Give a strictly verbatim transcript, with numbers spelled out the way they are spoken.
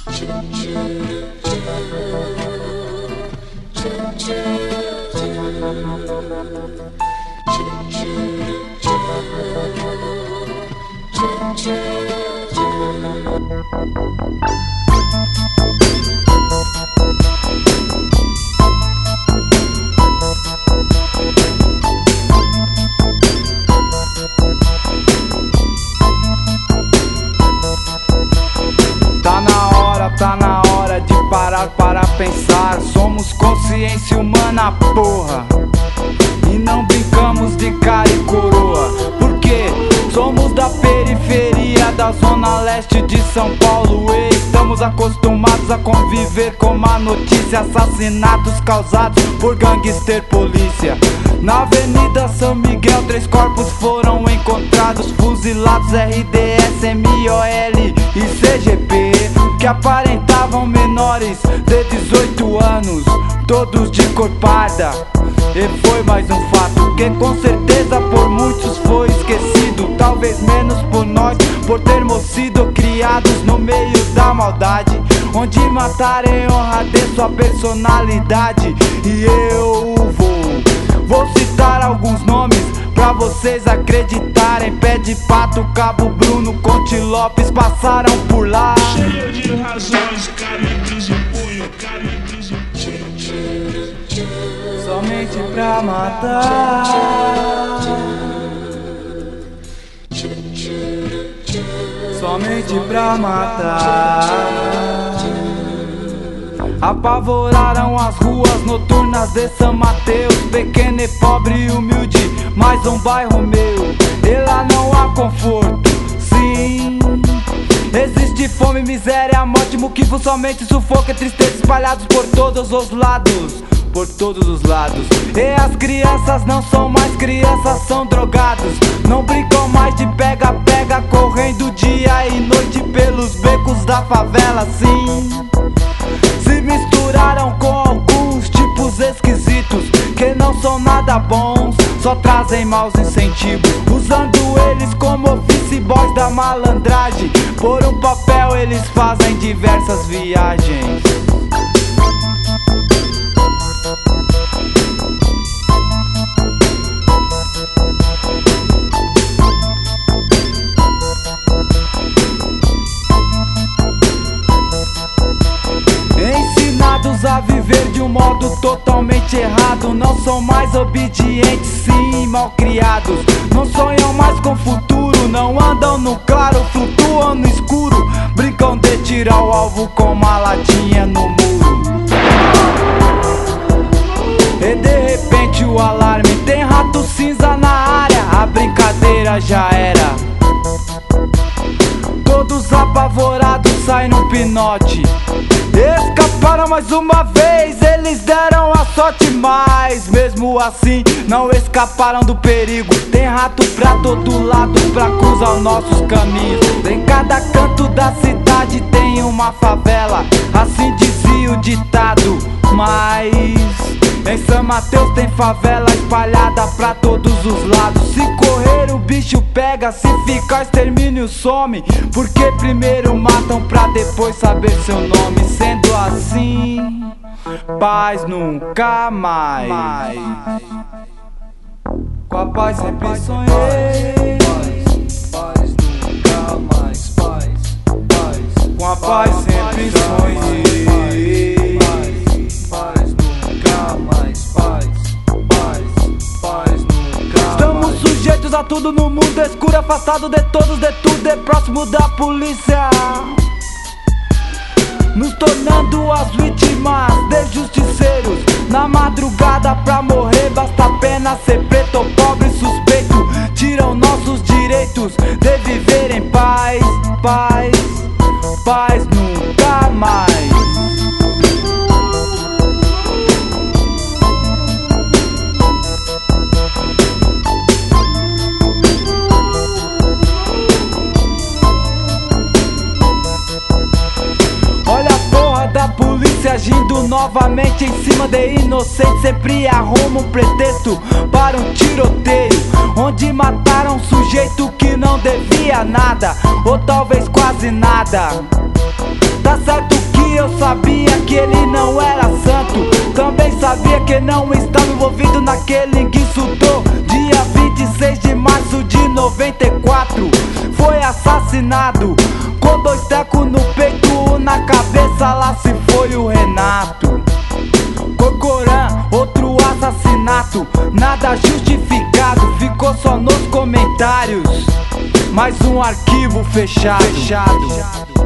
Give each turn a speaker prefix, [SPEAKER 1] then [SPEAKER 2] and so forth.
[SPEAKER 1] Tá na hora, tá na hora de parar para pensar. Somos consciência humana, porra, e não brincamos de cara e coroa. Porque somos da periferia, da zona leste de São Paulo, e estamos acostumados a conviver com má notícia. Assassinatos causados por gangster polícia. Na Avenida São Miguel, três corpos foram encontrados, fuzilados R D S, M O L e C G P, que aparentavam menores de dezoito anos, todos de cor parda. E foi mais um fato que com certeza por muitos foi esquecido, talvez menos por nós, por termos sido criados no meio da maldade, onde matar em honra de sua personalidade. E eu vou, vou citar alguns nomes pra vocês acreditarem. Pé de Pato, Cabo Bruno, Conte Lopes passaram por lá.
[SPEAKER 2] Cheio de razões, calibres de punho, calibres de punho.
[SPEAKER 1] Somente pra matar, somente pra matar. Apavoraram as ruas noturnas de São Mateus, pequeno e pobre e humilde, mais um bairro meu. E lá não há conforto, sim, existe fome, miséria, morte, moquivo, somente sufoco e tristeza espalhados por todos os lados, por todos os lados. E as crianças não são mais crianças, são drogados. Não brincam mais de pega-pega, correndo dia e noite pelos becos da favela, sim. Se misturaram com alguns tipos esquisitos que não são nada bons, só trazem maus incentivos, usando eles como office boys da malandragem. Por um papel eles fazem diversas viagens. Ensinados a viver de um modo totalmente errado, não são mais obedientes, sim, malcriados. Não sonham mais com futuro, não andam no claro, flutuam no escuro. Brincam de tirar o alvo com uma latinha no muro. E de repente o alarme, tem rato cinza na área, a brincadeira já era. Todos apavorados saem no pinote. Escaparam mais uma vez, eles deram a sorte, mas mesmo assim não escaparam do perigo. Tem rato pra todo lado pra cruzar os nossos caminhos. Em cada canto da cidade tem uma favela, assim dizia o ditado. Mas em São Mateus tem favela espalhada pra todos os lados. Se correr o bicho pega, se ficar extermínio some, porque primeiro matam pra depois saber seu nome. Sendo assim, paz nunca mais. Com a paz sempre sonhei,
[SPEAKER 3] Paz nunca mais, paz, paz.
[SPEAKER 1] com a paz sempre sonhei.
[SPEAKER 3] Paz nunca mais, paz, paz, paz nunca mais.
[SPEAKER 1] Estamos sujeitos a tudo no mundo escuro, afastado de todos, de tudo, e próximo da polícia, nos tornando as vítimas de justiceiros. Na madrugada pra morrer basta apenas ser preto ou pobre, suspeito. Tiram nossos direitos de viver em paz, paz, paz nunca mais. Olha a porra da polícia agindo novamente em cima de inocentes. Sempre arruma um pretexto para um tiroteio, onde mataram um sujeito que não devia nada, ou talvez quase nada. Tá certo que eu sabia que ele não era santo, também sabia que não estava envolvido naquele que insultou. Dia vinte e seis de março de noventa e quatro foi assassinado, com dois tecos no peito, na cabeça, lá se foi o Renato. Corcoran, outro assassinato, nada justificado, ficou só nos comentários. Mais um arquivo fechado, fechado.